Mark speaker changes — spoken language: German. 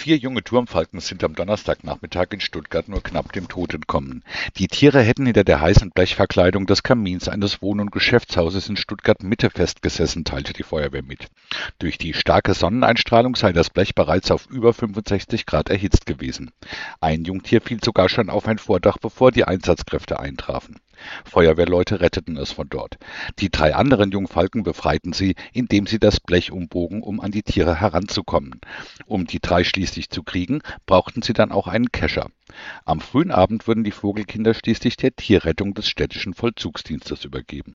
Speaker 1: 4 junge Turmfalken sind am Donnerstagnachmittag in Stuttgart nur knapp dem Tod entkommen. Die Tiere hätten hinter der heißen Blechverkleidung des Kamins eines Wohn- und Geschäftshauses in Stuttgart-Mitte festgesessen, teilte die Feuerwehr mit. Durch die starke Sonneneinstrahlung sei das Blech bereits auf über 65 Grad erhitzt gewesen. Ein Jungtier fiel sogar schon auf ein Vordach, bevor die Einsatzkräfte eintrafen. Feuerwehrleute retteten es von dort. Die 3 anderen Jungfalken befreiten sie, indem sie das Blech umbogen, um an die Tiere heranzukommen. Um die 3 schließlich zu kriegen, brauchten sie dann auch einen Kescher. Am frühen Abend wurden die Vogelkinder schließlich der Tierrettung des städtischen Vollzugsdienstes übergeben.